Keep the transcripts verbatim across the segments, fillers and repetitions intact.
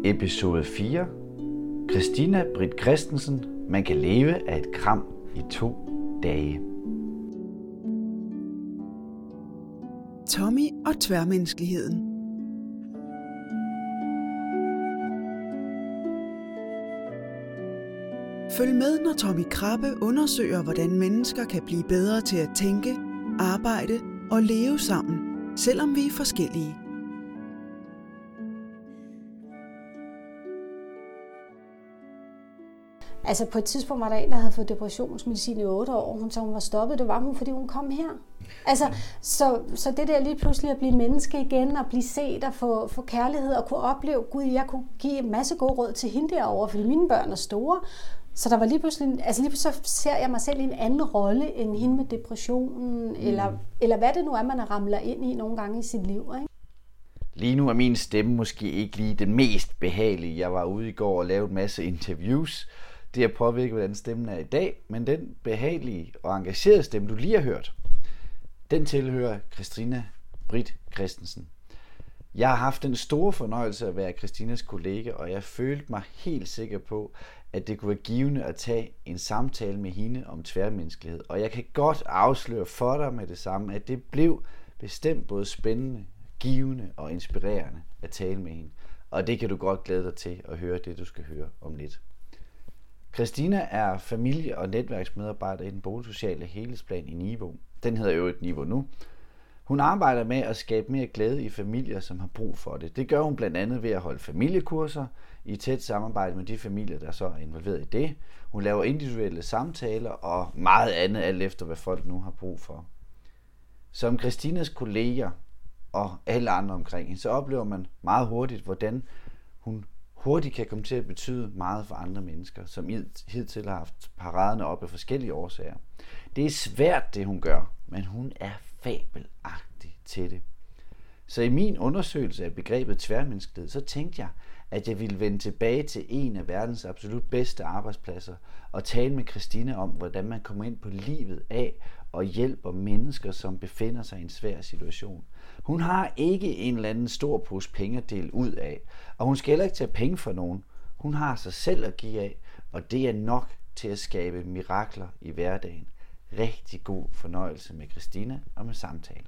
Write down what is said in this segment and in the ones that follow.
Episode fire. Christina Britt Christensen. Man kan leve af et kram i to dage. Tommy og tværmenneskeligheden. Følg med, når Tommy Krabbe undersøger, hvordan mennesker kan blive bedre til at tænke, arbejde og leve sammen, selvom vi er forskellige. Altså på et tidspunkt var der en, der havde fået depressionsmedicin i otte år. Hun sagde, hun var stoppet. Det var hun, fordi hun kom her. Altså, så, så det der lige pludselig at blive menneske igen, og blive set og få, få kærlighed og kunne opleve, gud, jeg kunne give en masse gode råd til hende derovre, fordi mine børn er store. Så der var lige pludselig, altså lige pludselig ser jeg mig selv i en anden rolle end hende med depressionen, mm. eller, eller hvad det nu er, man ramler ind i nogle gange i sit liv, ikke? Lige nu er min stemme måske ikke lige den mest behagelige. Jeg var ude i går og lavede en masse interviews. Det har påvirket, hvordan stemmen er i dag, men den behagelige og engagerede stemme, du lige har hørt, den tilhører Christina Britt Christensen. Jeg har haft den store fornøjelse at være Christinas kollega, og jeg følte mig helt sikker på, at det kunne være givende at tage en samtale med hende om tværmenneskelighed. Og jeg kan godt afsløre for dig med det samme, at det blev bestemt både spændende, givende og inspirerende at tale med hende. Og det kan du godt glæde dig til at høre det, du skal høre om lidt. Christina er familie- og netværksmedarbejder i den boligsociale helhedsplan i Niveau. Den hedder jo et Niveau nu. Hun arbejder med at skabe mere glæde i familier, som har brug for det. Det gør hun blandt andet ved at holde familiekurser i tæt samarbejde med de familier, der så er involveret i det. Hun laver individuelle samtaler og meget andet, alt efter hvad folk nu har brug for. Som Christinas kolleger og alle andre omkring hende, så oplever man meget hurtigt, hvordan hun hurtigt kan komme til at betyde meget for andre mennesker, som hidtil har haft paraderne op af forskellige årsager. Det er svært, det hun gør, men hun er fabelagtig til det. Så i min undersøgelse af begrebet tværmenneskelighed, så tænkte jeg, at jeg ville vende tilbage til en af verdens absolut bedste arbejdspladser og tale med Christina om, hvordan man kommer ind på livet af og hjælper mennesker, som befinder sig i en svær situation. Hun har ikke en eller anden stor pose penge at dele ud af, og hun skal heller ikke tage penge fra nogen. Hun har sig selv at give af, og det er nok til at skabe mirakler i hverdagen. Rigtig god fornøjelse med Christina og med samtalen.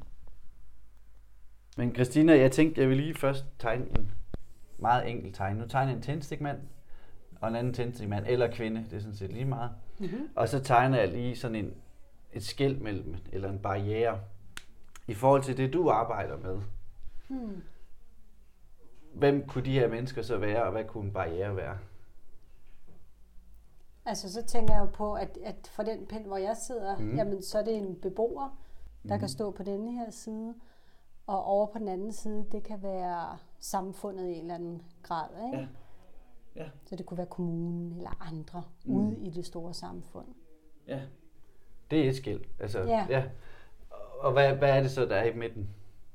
Men Christina, jeg tænkte, jeg vil lige først tegne en meget enkel tegn. Nu tegner jeg en tændstikmand og en anden tændstikmand, eller kvinde, det er sådan set lige meget. Mm-hmm. Og så tegner jeg lige sådan en, et skel mellem, eller en barriere, i forhold til det, du arbejder med. Hmm. Hvem kunne de her mennesker så være, og hvad kunne en barriere være? Altså, så tænker jeg jo på, at, at for den pind, hvor jeg sidder, mm. jamen, så er det en beboer, der mm. kan stå på denne her side, og over på den anden side, det kan være samfundet i en eller anden grad, ikke? Ja. Ja. Så det kunne være kommunen eller andre mm. ude i det store samfund. Ja, det er et skilt. Altså, ja. Ja. Og hvad, hvad er det så, der er i midten?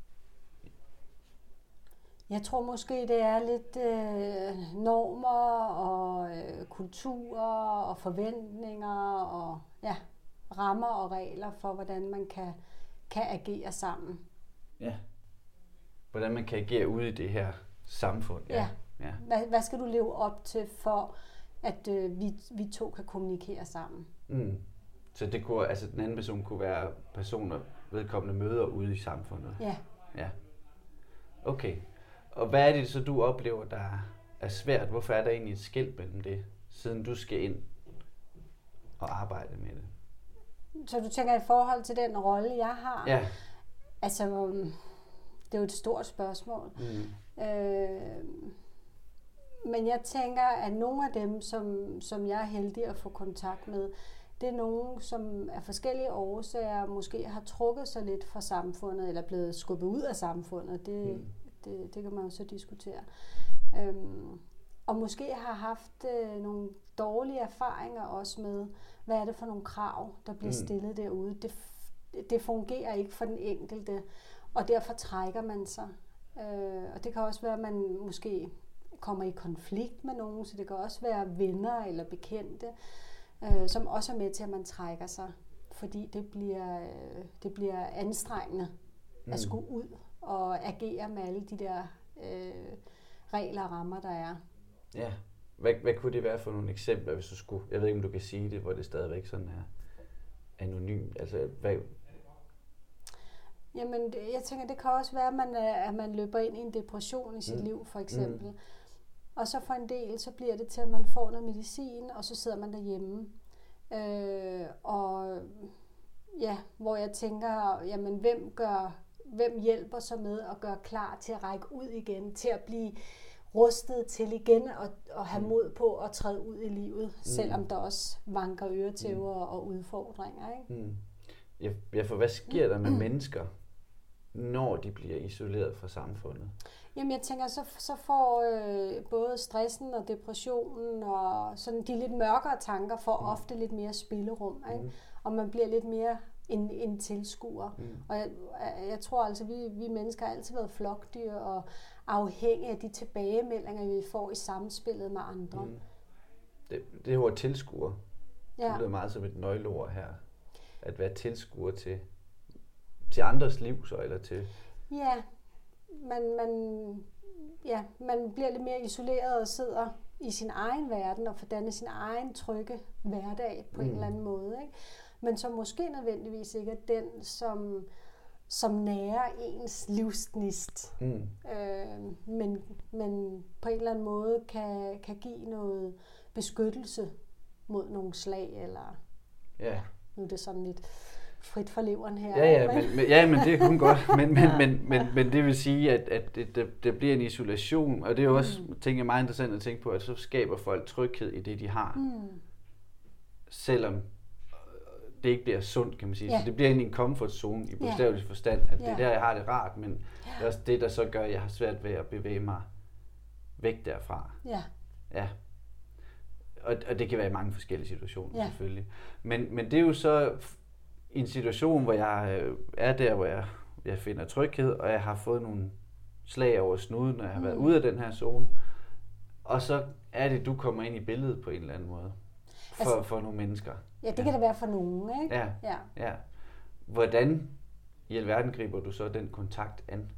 Jeg tror måske, det er lidt øh, normer og øh, kulturer og forventninger og ja, rammer og regler for, hvordan man kan, kan agere sammen. Ja. Hvordan man kan agere ude i det her samfund. Ja. Ja. Ja. Hvad, hvad skal du leve op til for, at øh, vi, vi to kan kommunikere sammen? Mm. Så det kunne, altså den anden person kunne være personer, vedkommende møder ude i samfundet? Ja. Ja. Okay. Og hvad er det så, du oplever, der er svært? Hvorfor er der egentlig et skel mellem det, siden du skal ind og arbejde med det? Så du tænker i forhold til den rolle, jeg har? Ja. Altså, det er jo et stort spørgsmål. Mm. Øh, men jeg tænker, at nogle af dem, som, som jeg er heldig at få kontakt med, det er nogen, som af forskellige årsager måske har trukket sig lidt fra samfundet, eller blevet skubbet ud af samfundet. Det, mm. det, det kan man jo så diskutere. Øhm, og måske har haft øh, nogle dårlige erfaringer også med, hvad er det for nogle krav, der bliver mm. stillet derude. Det, det fungerer ikke for den enkelte, og derfor trækker man sig. Øh, og det kan også være, at man måske kommer i konflikt med nogen, så det kan også være venner eller bekendte, øh, som også er med til, at man trækker sig, fordi det bliver, øh, det bliver anstrengende mm. at skulle ud og agere med alle de der øh, regler og rammer, der er. Ja. Hvad, hvad kunne det være for nogle eksempler, hvis du skulle... Jeg ved ikke, om du kan sige det, hvor det stadigvæk sådan er anonymt. Altså, hvad... Jamen, jeg tænker, det kan også være, at man, at man løber ind i en depression i sit mm. liv, for eksempel. Mm. Og så for en del, så bliver det til, at man får noget medicin, og så sidder man derhjemme. Øh, og ja, hvor jeg tænker, jamen, hvem gør... Hvem hjælper så med at gøre klar til at række ud igen, til at blive rustet til igen og, og have mod på at træde ud i livet, mm. selvom der også vanker øretæver mm. og udfordringer. Ikke? Mm. Ja, ja, for hvad sker der med mm. mennesker, når de bliver isoleret fra samfundet? Jamen jeg tænker, så, så får øh, både stressen og depressionen og sådan de lidt mørkere tanker får mm. ofte lidt mere spillerum, ikke? Mm. Og man bliver lidt mere en, en tilskuer. Mm. Og jeg, jeg tror altså, vi, vi mennesker har altid været flokdyr og afhængige af de tilbagemeldinger, vi får i samspillet med andre. Mm. Det, det ord tilskuer, ja. Det lyder meget som et nøgleord her. At være tilskuer til, til andres liv, så, eller til... Ja, man, man, ja, man bliver lidt mere isoleret og sidder i sin egen verden og får dannet sin egen trygge hverdag på mm. en eller anden måde, ikke? Men som måske nødvendigvis ikke er den, som, som nærer ens livsgnist, mm. øh, men, men på en eller anden måde kan, kan give noget beskyttelse mod nogle slag, eller ja. Nu er det sådan lidt frit for leveren her. Ja, ja, men, men, ja, men det er kun godt, men, men, men, men, men det vil sige, at, at det, det, det bliver en isolation, og det er også, mm. tænker jeg, meget interessant at tænke på, at så skaber folk tryghed i det, de har, mm. selvom det ikke bliver sundt, kan man sige. Ja. Så det bliver en comfort zone i bogstavelig ja. forstand, at det er der, jeg har det rart, men ja. det er også det, der så gør, at jeg har svært ved at bevæge mig væk derfra. Ja. Ja. Og, og det kan være i mange forskellige situationer, ja. selvfølgelig. Men, men det er jo så en situation, hvor jeg er der, hvor jeg, jeg finder tryghed, og jeg har fået nogle slag over snuden, når jeg har været mm. ude af den her zone. Og så er det, du kommer ind i billedet på en eller anden måde. For, altså, for nogle mennesker. Ja, det kan det være for nogen, ikke? Ja, ja. ja. Hvordan i alverden griber du så den kontakt an?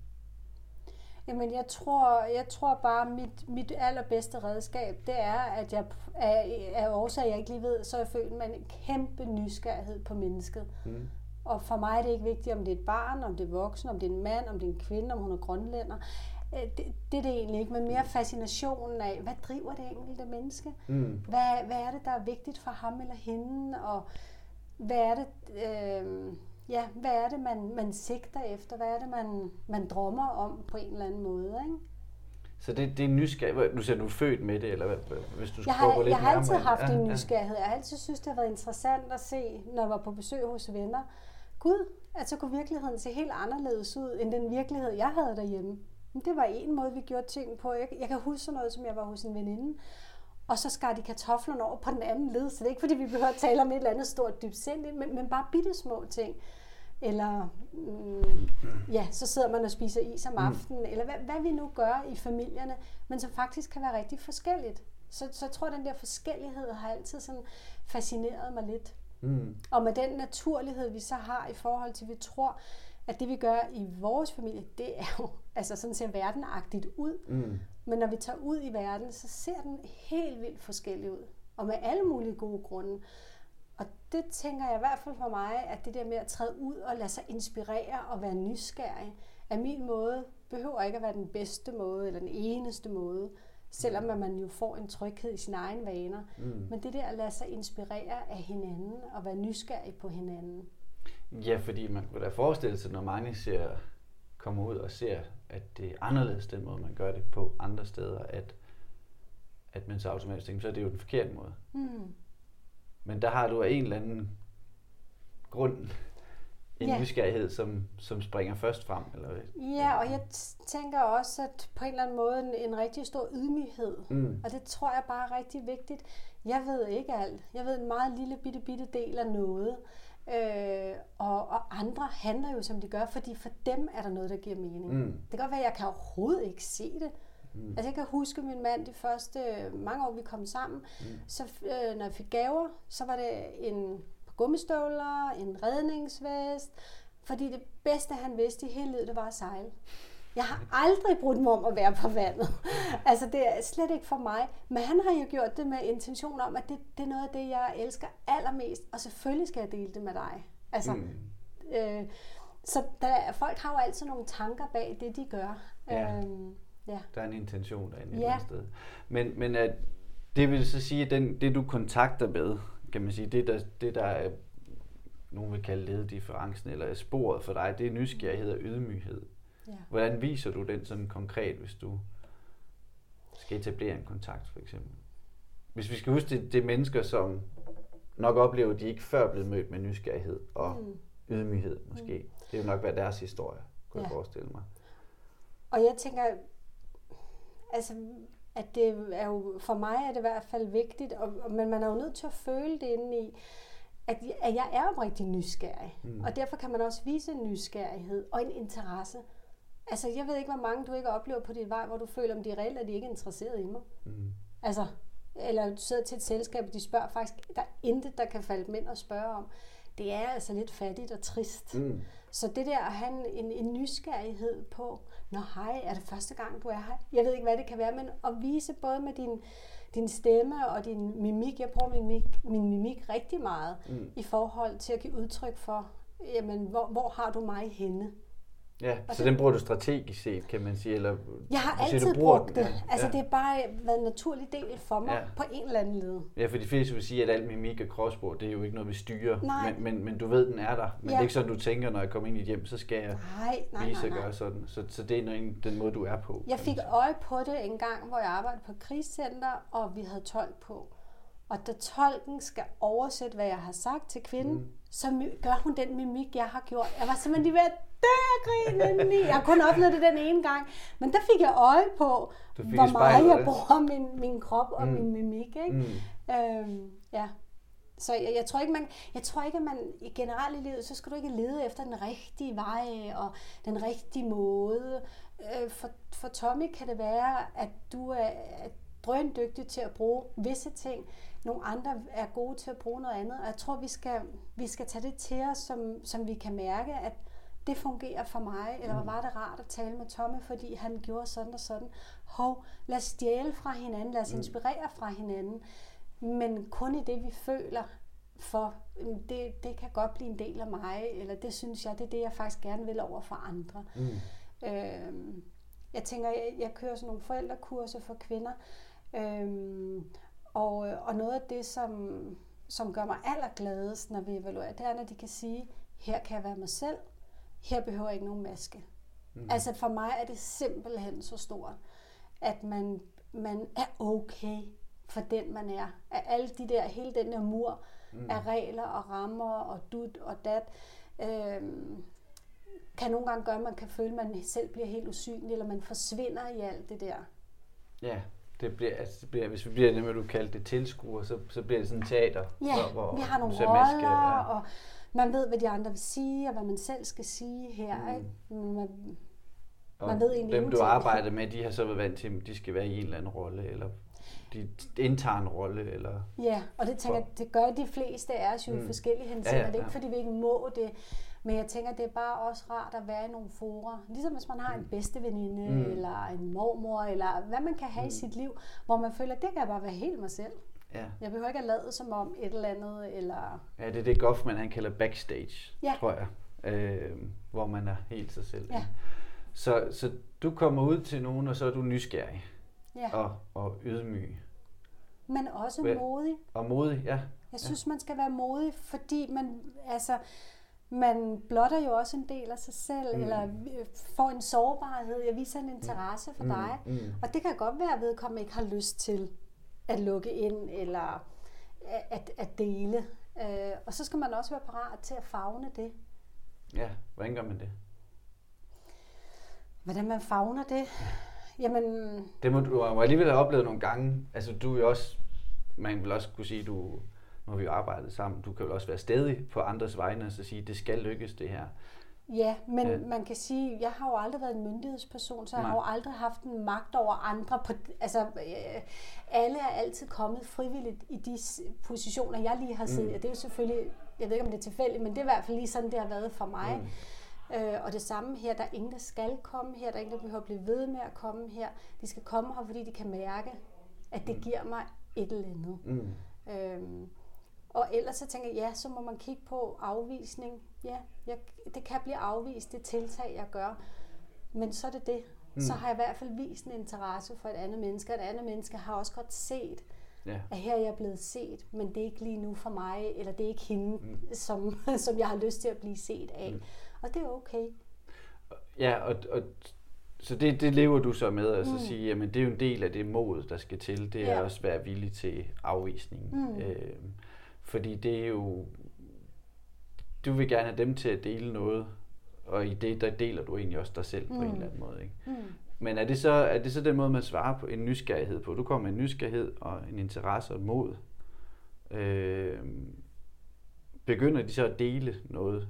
Jamen, jeg tror, jeg tror bare, mit, mit allerbedste redskab, det er, at jeg af, af årsager, jeg ikke lige ved, så er jeg født med en kæmpe nysgerrighed på mennesket. Mm. Og for mig er det ikke vigtigt, om det er et barn, om det er voksen, om det er en mand, om det er en kvinde, om hun er grønlænder. Det, det er det egentlig ikke, men mere fascinationen af, hvad driver det enkelte menneske? Mm. Hvad, hvad er det, der er vigtigt for ham eller hende? Og hvad er det, øh, ja, hvad er det man, man sigter efter? Hvad er det, man, man drømmer om på en eller anden måde? Ikke? Så det, det er nysgerrighed. Nu siger du, du er født med det, eller hvad, hvis du skal jeg har, gå lidt Jeg har altid nærmere. haft en nysgerrighed. Jeg har altid synes, det har været interessant at se, når jeg var på besøg hos venner. Gud, at så kunne virkeligheden se helt anderledes ud, end den virkelighed, jeg havde derhjemme. Det var en måde, vi gjorde ting på. Jeg, jeg kan huske sådan noget, som jeg var hos en veninde, og så skar de kartoflerne over på den anden led. Så det er ikke, fordi vi behøver at tale om et eller andet stort dybsindigt, men, men bare bitte små ting. Eller, mm, ja, så sidder man og spiser is om aftenen, mm. eller hvad, hvad vi nu gør i familierne, men som faktisk kan være rigtig forskelligt. Så, så jeg tror, at den der forskellighed har altid sådan fascineret mig lidt. Mm. Og med den naturlighed, vi så har i forhold til, vi tror, at det vi gør i vores familie, det er jo, altså sådan ser verdenagtigt ud. Mm. Men når vi tager ud i verden, så ser den helt vildt forskellig ud. Og med alle mulige gode grunde. Og det tænker jeg i hvert fald for mig, at det der med at træde ud og lade sig inspirere og være nysgerrig, af min måde, behøver ikke at være den bedste måde, eller den eneste måde. Selvom man jo får en tryghed i sine egne vaner. Mm. Men det der at lade sig inspirere af hinanden og være nysgerrig på hinanden. Ja, fordi man kunne da forestille sig, når mange ser, kommer ud og ser, at det er anderledes den måde, man gør det på andre steder, at, at man så automatisk tænker, så er det jo den forkerte måde. Mm. Men der har du af en eller anden grund en ja. nysgerrighed, som, som springer først frem. Eller, ja, og jeg tænker også, at på en eller anden måde en, en rigtig stor ydmyghed. Mm. Og det tror jeg bare er rigtig vigtigt. Jeg ved ikke alt. Jeg ved en meget lille bitte, bitte del af noget. Øh, og, og andre handler jo, som de gør, fordi for dem er der noget, der giver mening. Mm. Det kan godt være, at jeg kan overhovedet ikke se det. Mm. Altså jeg kan huske min mand de første mange år, vi kom sammen. Mm. Så øh, når jeg fik gaver, så var det en gummistøvler, en redningsvest. Fordi det bedste, han vidste i hele livet, det var at sejle. Jeg har aldrig brudt mig om at være på vandet. Altså, det er slet ikke for mig. Men han har jo gjort det med intention om, at det, det er noget af det, jeg elsker allermest. Og selvfølgelig skal jeg dele det med dig. Altså, mm. øh, så der, folk har jo altid nogle tanker bag det, de gør. Ja. Øhm, ja. Der er en intention derinde ja. et eller andet sted. Men, men at, det vil så sige, at den, det du kontakter med, kan man sige, det der, det der er, nogen vil kalde lededifferencen, eller sporet for dig, det er nysgerrighed og ydmyghed. Ja. Hvordan viser du den sådan konkret, hvis du skal etablere en kontakt, for eksempel? Hvis vi skal huske, det, det er mennesker, som nok oplever, at de ikke før er blevet mødt med nysgerrighed og mm. ydmyghed, måske. Mm. Det vil nok være deres historie, kunne ja. jeg forestille mig. Og jeg tænker, altså, at det er jo, for mig er det i hvert fald vigtigt, og, men man er jo nødt til at føle det indeni, at, at jeg er oprigtig nysgerrig. Mm. Og derfor kan man også vise en nysgerrighed og en interesse. Altså, jeg ved ikke, hvor mange du ikke oplever på dit vej, hvor du føler, om de er reelt, at de ikke er interesseret i mig. Mm. Altså, eller du sidder til et selskab, og de spørger faktisk, der er intet, der kan falde dem ind og spørge om. Det er altså lidt fattigt og trist. Mm. Så det der at have en, en nysgerrighed på, nå hej, er det første gang, du er her? Jeg ved ikke, hvad det kan være, men at vise både med din, din stemme og din mimik. Jeg bruger min mimik, min mimik rigtig meget mm. i forhold til at give udtryk for, jamen, hvor, hvor har du mig henne? Ja, og så det, den bruger du strategisk set, kan man sige? Eller, jeg har altid siger, brugt det. Ja. Altså, ja. det er bare været en naturlig del for mig ja. på en eller anden led. Ja, for de fleste vil sige, at alt mimik og kropssprog, det er jo ikke noget, vi styrer. Men, men, men du ved, den er der. Men ja. det er ikke sådan, du tænker, når jeg kommer ind i et hjem, så skal jeg nej, nej, vise og gøre sådan. Så, så det er noget, den måde, du er på. Jeg fik øje på det en gang, hvor jeg arbejdede på krigscenter, og vi havde tolk på. Og da tolken skal oversætte, hvad jeg har sagt til kvinden, mm. så gør hun den mimik, jeg har gjort. Jeg var simpelthen lige ved at dø af grin. Jeg har kun oplevet det den ene gang. Men der fik jeg øje på, hvor meget jeg bruger min, min krop og mm. min mimik. Ikke? Mm. Øhm, ja. Så jeg, jeg, tror ikke, man, jeg tror ikke, at man i generelt i livet, så skal du ikke lede efter den rigtige vej og den rigtige måde. Øh, for, for Tommy kan det være, at du er drøndygtig til at bruge visse ting. Nogle andre er gode til at bruge noget andet. Og jeg tror, vi skal, vi skal tage det til os, som, som vi kan mærke, at det fungerer for mig. Eller hvor var det rart at tale med Tommy, fordi han gjorde sådan og sådan. Hov, lad os stjæle fra hinanden, lad os inspirere fra hinanden. Men kun i det, vi føler for, det, det kan godt blive en del af mig, eller det synes jeg, det er det, jeg faktisk gerne vil over for andre. Mm. Øhm, jeg tænker, jeg, jeg kører sådan nogle forældrekurser for kvinder, øhm, og, og noget af det, som, som gør mig allergladest, når vi evaluerer, det er, når de kan sige, her kan jeg være mig selv, her behøver jeg ikke nogen maske. Mm. Altså for mig er det simpelthen så stort, at man, man er okay for den, man er. At alle de der, hele den der mur mm. af regler og rammer og dut og dat, øhm, kan nogle gange gøre, at man kan føle, at man selv bliver helt usynlig, eller man forsvinder i alt det der. Ja, det bliver, altså, det bliver, hvis vi bliver det med, du kaldte det tilskuer, så, så bliver det sådan teater. Ja, hvor, hvor vi har nogle roller, ja. og man ved, hvad de andre vil sige, og hvad man selv skal sige her. Mm. Ikke? Man, man ved egentlig dem, du arbejder med, de har så været vant til, at de skal være i en eller anden rolle, eller de indtager en rolle, eller... Ja, og det tænker jeg, det gør de fleste af os jo mm. i forskellige henseender. Ja, ja, ja. Det er ikke, fordi vi ikke må det, men jeg tænker, det er bare også rart at være i nogle fora. Ligesom hvis man har en bedsteveninde, mm. eller en mormor, eller hvad man kan have mm. i sit liv, hvor man føler, det kan jeg bare være helt mig selv. Ja. Jeg behøver ikke at lade som om et eller andet, eller... Ja, det er det Goffman, han kalder backstage, ja. tror jeg. Øh, hvor man er helt sig selv. Ja. Så, så du kommer ud til nogen, og så er du nysgerrig. Ja. Og, og ydmyg. Men også Hvad? modig. Og modig, ja. Jeg synes, ja. man skal være modig, fordi man, altså, man blotter jo også en del af sig selv, mm. eller får en sårbarhed. Jeg viser en interesse for mm. dig. Mm. Og det kan godt være, at vedkommende ikke har lyst til at lukke ind, eller at, at dele. Øh, og så skal man også være parat til at favne det. Ja, hvordan gør man det? Hvordan man favner det? Jamen... Det må du alligevel have oplevet nogle gange. Altså du er jo også, man vil også kunne sige, du, nu har vi jo arbejdet sammen, du kan jo også være stædig på andres vegne og så sige, det skal lykkes det her. Ja, men ja. man kan sige, jeg har jo aldrig været en myndighedsperson, så jeg Nej. har jo aldrig haft en magt over andre. På, altså, øh, alle er altid kommet frivilligt i de positioner, jeg lige har siddet. Mm. Og det er jo selvfølgelig, jeg ved ikke om det er tilfældigt, men det er i hvert fald lige sådan, det har været for mig. Øh, og det samme her, der er ingen, der skal komme her, der er ingen, der behøver at blive ved med at komme her. De skal komme her, fordi de kan mærke, at det giver mig et eller andet. Mm. Øhm, og ellers så tænker jeg, ja, så må man kigge på afvisning. Ja, jeg, det kan blive afvist, det tiltag, jeg gør. Men så er det det. Mm. Så har jeg i hvert fald vist en interesse for et andet menneske. Et andet menneske har også godt set, ja. At her er jeg blevet set, men det er ikke lige nu for mig, eller det er ikke hende, mm. som, som jeg har lyst til at blive set af. Mm. Og det er okay. Ja, og, og så det, det lever du så med, at altså mm. sige, jamen det er jo en del af det mod, der skal til. Det er ja. Også at være villig til afvisning. Mm. Øh, fordi det er jo, du vil gerne have dem til at dele noget, og i det, der deler du egentlig også dig selv på mm. en eller anden måde. Ikke? Mm. Men er det, så, er det så den måde, man svarer på en nysgerrighed på? Du kommer med en nysgerrighed og en interesse og et mod. Øh, begynder de så at dele noget?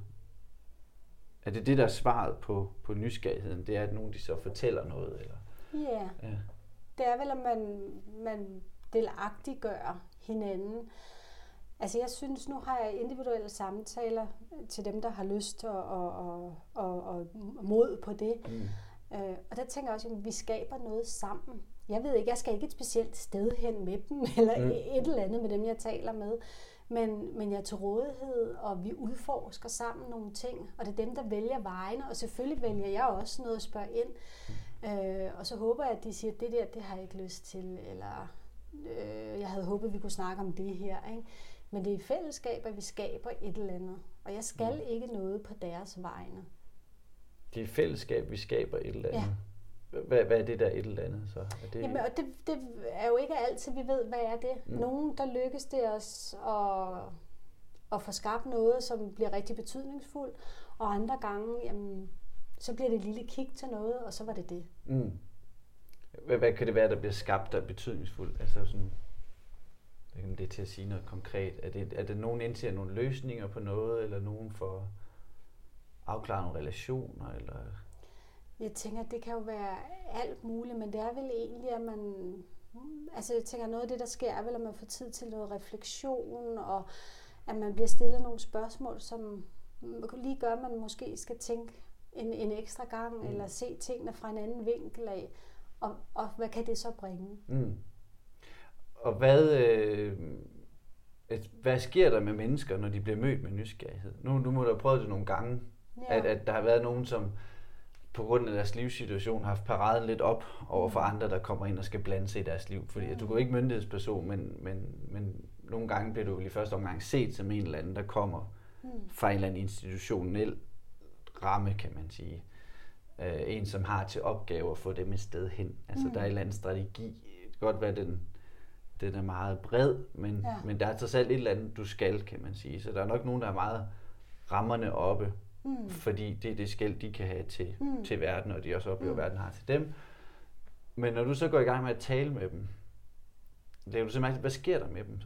Er det det, der er svaret på, på nysgerrigheden? Det er, at nogen de så fortæller noget? Eller? Yeah. Ja. Det er vel, at man, man delagtiggør hinanden. Altså jeg synes, nu har jeg individuelle samtaler til dem, der har lyst og, og, og, og, og mod på det. Mm. Øh, og der tænker jeg også, at vi skaber noget sammen. Jeg ved ikke, jeg skal ikke et specielt sted hen med dem, eller mm. et eller andet med dem, jeg taler med. Men, men jeg er til rådighed, og vi udforsker sammen nogle ting. Og det er dem, der vælger vejene, og selvfølgelig vælger jeg også noget at spørge ind. Mm. Øh, og så håber jeg, at de siger, at det der, det har jeg ikke lyst til, eller øh, jeg havde håbet, at vi kunne snakke om det her. Ikke? Men det er i fællesskab, at vi skaber et eller andet. Og jeg skal mm. ikke noget på deres vegne. Det er i fællesskab, vi skaber et eller andet. Ja. Hvad, hvad er det der et eller andet så? Er det... Jamen, og det, det er jo ikke altid, vi ved, hvad er det. Mm. Nogen, der lykkes det os at, at få skabt noget, som bliver rigtig betydningsfuldt. Og andre gange, jamen, så bliver det et lille kig til noget, og så var det det. Mm. Hvad, hvad kan det være, der bliver skabt, der er betydningsfuldt? Altså sådan... Det er til at sige noget konkret. Er det, er det nogen indtil nogle løsninger på noget, eller nogen for afklare nogle relationer? Eller? Jeg tænker, det kan jo være alt muligt, men det er vel egentlig, at man... Altså jeg tænker, noget af det, der sker, er vel, at man får tid til noget refleksion, og at man bliver stillet nogle spørgsmål, som lige gør, at man måske skal tænke en, en ekstra gang, mm. eller se tingene fra en anden vinkel af, og, og hvad kan det så bringe? Mm. Og hvad, øh, hvad sker der med mennesker, når de bliver mødt med nysgerrighed? Nu, nu må du have prøvet det nogle gange, ja. at, at der har været nogen, som på grund af deres livssituation har haft paraden lidt op over for andre, der kommer ind og skal blande sig i deres liv. Fordi at du er jo ikke myndighedsperson, men, men, men nogle gange bliver du i første omgang set som en eller anden, der kommer fra en eller anden institutionel ramme, kan man sige. Øh, en, som har til opgave at få dem et sted hen. Altså mm. der er en eller anden strategi. Det kan godt være, den Den er meget bred, men, ja. men der er trods alt et eller andet, du skal, kan man sige. Så der er nok nogen, der er meget rammerne oppe, mm. fordi det er det skal, de kan have til, mm. til verden, og de også oplever, mm. at verden har til dem. Men når du så går i gang med at tale med dem, lægger du så mærke til, hvad sker der med dem så?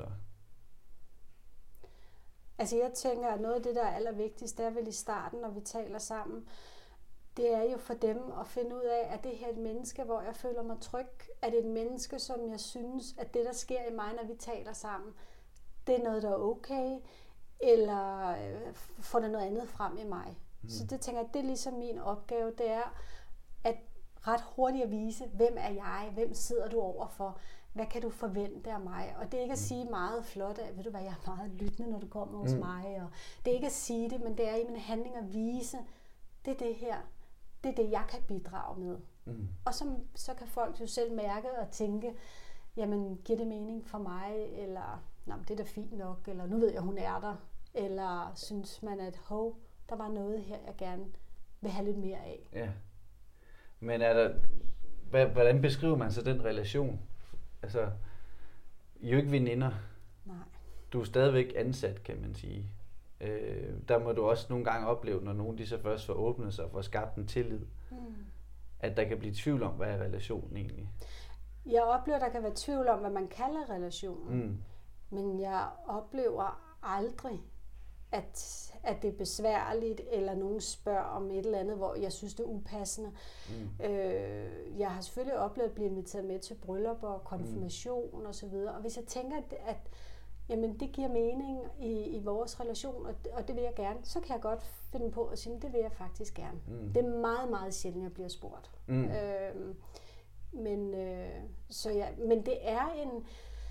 Altså jeg tænker, at noget af det, der er allervigtigst, det er vel i starten, når vi taler sammen, det er jo for dem at finde ud af, at det her er et menneske, hvor jeg føler mig tryg. Er det et menneske, som jeg synes, at det, der sker i mig, når vi taler sammen, det er noget, der er okay, eller øh, får der noget andet frem i mig. Mm. Så det tænker jeg, det er ligesom min opgave, det er at ret hurtigt at vise, hvem er jeg, hvem sidder du overfor, hvad kan du forvente af mig? Og det er ikke at sige meget flot af, ved du hvad, jeg er meget lyttende, når du kommer hos mm. mig. Og det er ikke at sige det, men det er i mine handlinger at vise, det er det her. Det er det, jeg kan bidrage med. Mm. Og så, så kan folk jo selv mærke og tænke, jamen, giver det mening for mig? Eller, nej, det er da fint nok. Eller, nu ved jeg, hun er der. Eller, synes man, at hov, der var noget her, jeg gerne vil have lidt mere af. Ja. Men er der, hvordan beskriver man så den relation? Altså, I er jo ikke veninder. Nej. Du er stadigvæk ansat, kan man sige. Øh, der må du også nogle gange opleve, når nogen de så først får åbnet sig og får skabt en tillid, mm. at der kan blive tvivl om, hvad er relationen egentlig? Jeg oplever, at der kan være tvivl om, hvad man kalder relationen. Mm. Men jeg oplever aldrig, at, at det er besværligt, eller nogen spørger om et eller andet, hvor jeg synes, det er upassende. Mm. Øh, jeg har selvfølgelig oplevet at blive inviteret med til bryllup og konfirmation mm. og så videre. Og hvis jeg tænker, at, at jamen det giver mening i, i vores relation, og, og det vil jeg gerne, så kan jeg godt finde på at sige, det vil jeg faktisk gerne. Mm. Det er meget, meget sjældent, jeg bliver spurgt. Mm. Øhm, men, øh, så ja, men det er en...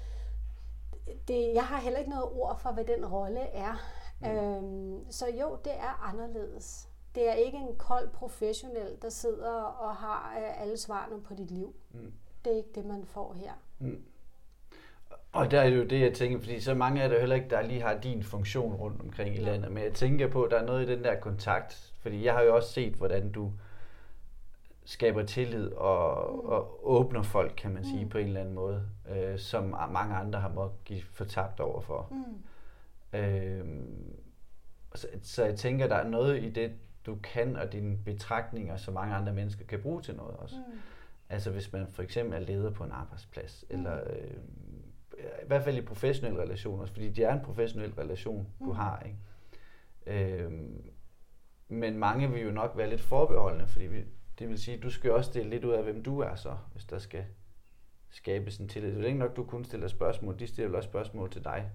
Det, jeg har heller ikke noget ord for, hvad den rolle er. Mm. Øhm, så jo, det er anderledes. Det er ikke en kold professionel, der sidder og har øh, alle svarene på dit liv. Mm. Det er ikke det, man får her. Mm. Og der er jo det, jeg tænker, fordi så mange er der heller ikke, der lige har din funktion rundt omkring i ja. landet. Men jeg tænker på, at der er noget i den der kontakt. Fordi jeg har jo også set, hvordan du skaber tillid og, mm. og åbner folk, kan man sige, mm. på en eller anden måde. Øh, som mange andre har måttet give fortabt overfor. Mm. Øh, så, så jeg tænker, der er noget i det, du kan, og dine betragtninger, som mange andre mennesker kan bruge til noget også. Mm. Altså hvis man for eksempel er leder på en arbejdsplads, mm. eller øh, i hvert fald i professionelle relationer, fordi det er en professionel relation, mm. du har, ikke? Øh, men mange vil jo nok være lidt forbeholdende, fordi vi, det vil sige, at du skal også dele lidt ud af, hvem du er så, hvis der skal skabes en tillid. Det er ikke nok, du kun stiller spørgsmål, de stiller også spørgsmål til dig.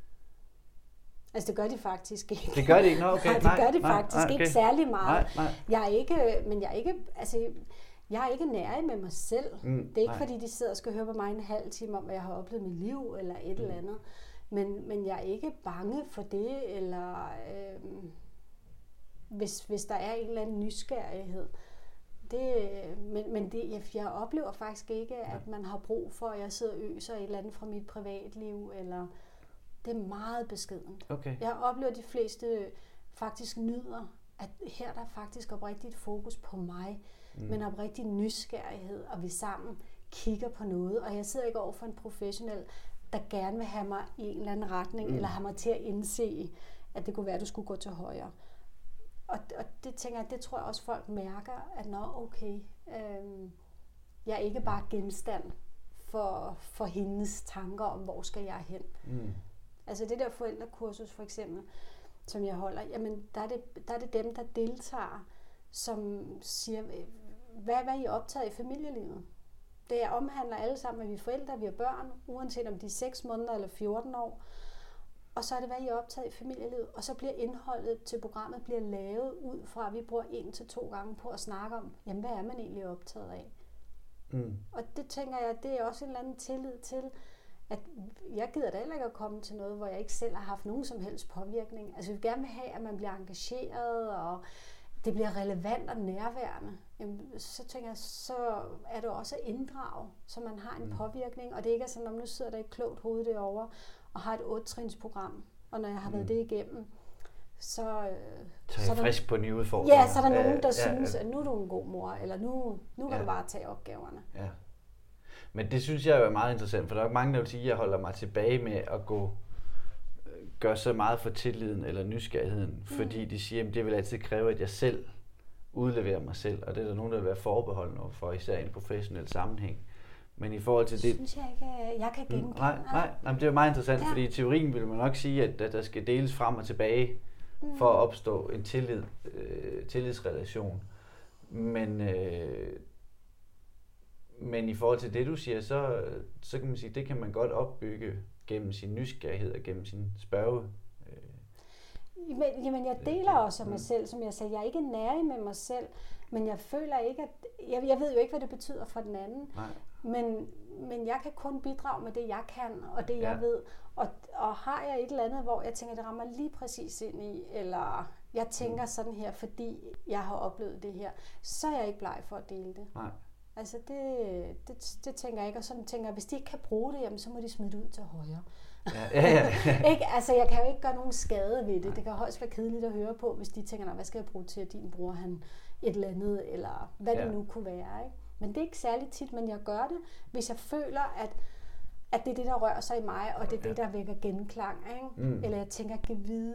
Altså det gør de faktisk ikke. Det gør de ikke? Nå, okay. Nej, det gør de faktisk nej, okay. ikke særlig meget. Nej, nej. Jeg er ikke, men jeg er ikke, altså jeg er ikke nær med mig selv. Mm, det er ikke nej. fordi, de sidder og skal høre på mig en halv time om, hvad jeg har oplevet i mit liv, eller et mm. eller andet. Men, men jeg er ikke bange for det, eller øh, hvis, hvis der er en eller anden nysgerrighed. Det, men men det, jeg, jeg oplever faktisk ikke, at man har brug for, at jeg sidder og øser et eller andet fra mit privatliv, eller det er meget beskedent. Okay. Jeg oplever, at de fleste faktisk nyder, at her der er faktisk oprigtigt fokus på mig, mm. men oprigtigt nysgerrighed, og vi sammen kigger på noget, og jeg sidder ikke over for en professionel, der gerne vil have mig i en eller anden retning, mm. eller have mig til at indse, at det kunne være, at du skulle gå til højre. Og, og det tænker jeg, det tror jeg også folk mærker, at nå okay, øhm, jeg er ikke bare genstand for, for hendes tanker om, hvor skal jeg hen. Mm. Altså det der forældrekursus for eksempel, som jeg holder, jamen der er det, der er det dem, der deltager, som siger, hvad, hvad er I optaget i familielivet? Det omhandler alle sammen, at vi er forældre, vi er børn, uanset om de er seks måneder eller fjorten år. Og så er det, hvad I er optaget i familielivet. Og så bliver indholdet til programmet bliver lavet ud fra, at vi bruger en til to gange på at snakke om, jamen hvad er man egentlig optaget af? Mm. Og det tænker jeg, det er også en eller anden tillid til, at jeg gider da heller ikke at komme til noget, hvor jeg ikke selv har haft nogen som helst påvirkning. Altså vi vil gerne vil have, at man bliver engageret, og det bliver relevant og nærværende. Jamen, så tænker jeg, så er det også at inddrage, så man har en mm. påvirkning, og det ikke er sådan, om nu sidder der et klogt hoved derovre, og har et otte-trinsprogram, og når jeg har været mm. det igennem, så... Så er jeg frisk på nye udfordringer. Ja, så er der nogen, der ja, synes, ja. at nu er du en god mor, eller nu, nu kan ja. du bare tage opgaverne. Ja. Men det synes jeg er meget interessant, for der er mange, der vil sige, at jeg holder mig tilbage med at gå gøre så meget for tilliden eller nysgerrigheden, mm. fordi de siger, at det vil altid kræve, at jeg selv udleverer mig selv, og det er der nogen, der vil være forbeholdende for, især i en professionel sammenhæng. Men i forhold til det... synes jeg ikke, jeg kan genkende. Nej, nej, nej, det er meget interessant, ja. fordi i teorien vil man nok sige, at, at der skal deles frem og tilbage mm. for at opstå en tillid, øh, tillidsrelation. Men, øh, men i forhold til det, du siger, så, så kan man sige, det kan man godt opbygge gennem sin nysgerrighed og gennem sin spørge. Jamen, jamen jeg deler også af mig selv, som jeg sagde. Jeg er ikke nærig med mig selv, men jeg føler ikke, at... Jeg, jeg ved jo ikke, hvad det betyder for den anden. Nej. Men, men jeg kan kun bidrage med det, jeg kan, og det, jeg ja. ved. Og, og har jeg et eller andet, hvor jeg tænker, det rammer lige præcis ind i, eller jeg tænker mm. sådan her, fordi jeg har oplevet det her, så er jeg ikke bleg for at dele det. Nej. Altså det, det, det tænker jeg ikke, og sådan tænker jeg, hvis de ikke kan bruge det, jamen, så må de smide det ud til højre. Ja, ja, ja. ikke, altså jeg kan jo ikke gøre nogen skade ved det. Nej. Det kan højst være kedeligt at høre på, hvis de tænker, hvad skal jeg bruge til, at din bror han et eller andet, eller hvad ja. det nu kunne være. Ikke? Men det er ikke særlig tit, men jeg gør det, hvis jeg føler, at, at det er det, der rører sig i mig, og det er det, der vækker genklang. Ikke? Mm. Eller jeg tænker, at jeg kan vide,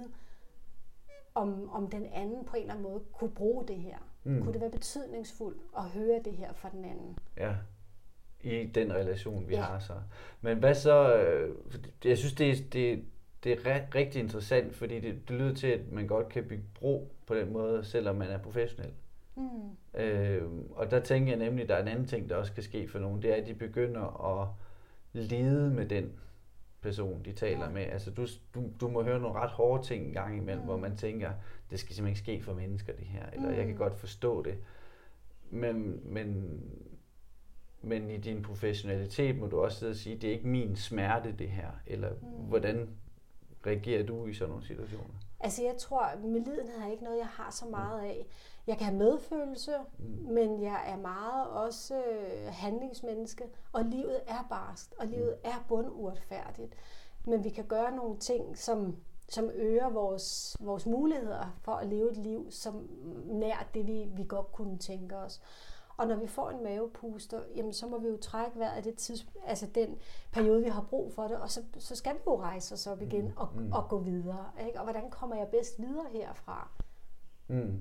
om, om den anden på en eller anden måde kunne bruge det her. Mm. Kunne det være betydningsfuldt at høre det her fra den anden? Ja, i den relation, vi ja. har så. Men hvad så, jeg synes, det er, det, det er rigtig interessant, fordi det, det lyder til, at man godt kan bygge bro på den måde, selvom man er professionel. Mm. Øh, og der tænker jeg nemlig, at der er en anden ting, der også kan ske for nogen, det er, at de begynder at lide med den person, de taler Ja. med. Altså, du, du, du må høre nogle ret hårde ting en gang imellem, Mm. hvor man tænker, det skal simpelthen ikke ske for mennesker, det her. Eller Mm. jeg kan godt forstå det. Men, men, men i din professionalitet må du også sidde og sige, det er ikke min smerte, det her. Eller Mm. hvordan reagerer du i sådan nogle situationer? Altså jeg tror, medlidenhed er ikke noget, jeg har så meget af. Jeg kan have medfølelse, mm. men jeg er meget også øh, handlingsmenneske, og livet er barskt, og livet er bunduretfærdigt. Men vi kan gøre nogle ting, som, som øger vores, vores muligheder for at leve et liv, som nær det, vi, vi godt kunne tænke os. Og når vi får en mavepuster, jamen, så må vi jo trække vejret af det tids, altså den periode, vi har brug for det, og så, så skal vi jo rejse os op igen og, mm. og gå videre. Ikke? Og hvordan kommer jeg bedst videre herfra? Mm.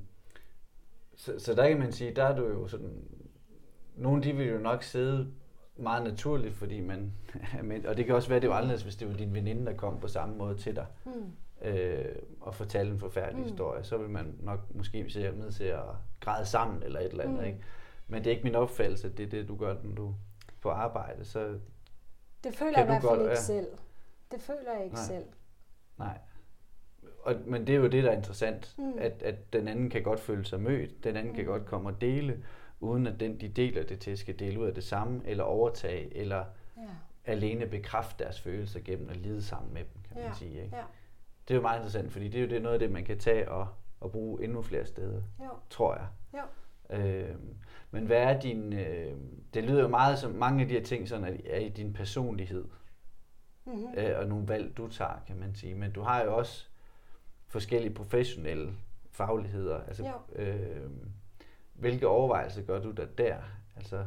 Så, så der kan man sige, der er du jo sådan, nogle de vil jo nok sidde meget naturligt, fordi man, og det kan også være, det var anderledes, hvis det var din veninde, der kom på samme måde til dig, mm. øh, og fortalte en forfærdelig mm. historie, så vil man nok måske se ned til at græde sammen, eller et eller andet, mm. ikke? Men det er ikke min opfattelse, at det er det, du gør, når du er på arbejde, så det føler jeg i hvert fald ikke ja. selv. Det føler jeg ikke Nej. selv. Nej. Og, men det er jo det, der er interessant, Mm. at, at den anden kan godt føle sig mødt, den anden mm. kan godt komme og dele, uden at den, de deler det til, skal dele ud af det samme, eller overtage, eller Ja. alene bekræfte deres følelser gennem at lide sammen med dem, kan Ja. man sige. Ikke? Ja. Det er jo meget interessant, fordi det er jo det, noget af det, man kan tage og, og bruge endnu flere steder, Jo. tror jeg. Jo. Øh, men hvad er din... Øh, det lyder jo meget som, mange af de her ting sådan, er, er i din personlighed, Mm-hmm. øh, og nogle valg, du tager, kan man sige. Men du har jo også forskellige professionelle fagligheder. Altså, øh, hvilke overvejelser gør du der der? Altså,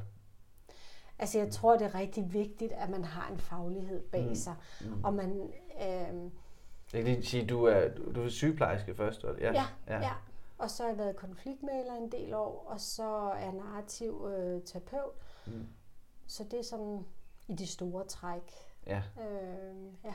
Altså jeg tror, det er rigtig vigtigt, at man har en faglighed bag Mm. sig. Mm. Og man... Øh, jeg kan lige sige, du er, du, du er sygeplejerske først, eller? Ja, ja. ja. Og så har jeg været konfliktmægler en del år, og så er jeg narrativ øh, terapeut. Mm. Så det er sådan i de store træk. Ja. Øh, ja.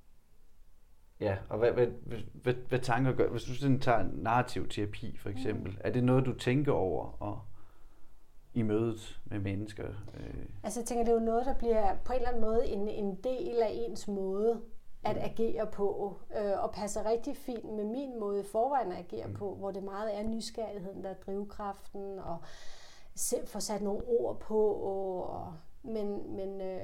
Ja, og hvad, hvad, hvad, hvad tanker gør, hvis du sådan tager narrativ terapi for eksempel, mm. er det noget, du tænker over og i mødet med mennesker? Øh. Altså jeg tænker, det er jo noget, der bliver på en eller anden måde en, en del af ens måde at agere på, øh, og passer rigtig fint med min måde i forvejen at agere mm. på, hvor det meget er nysgerrigheden, der er drivkraften, og se, få sat nogle ord på, og, og, men, men øh,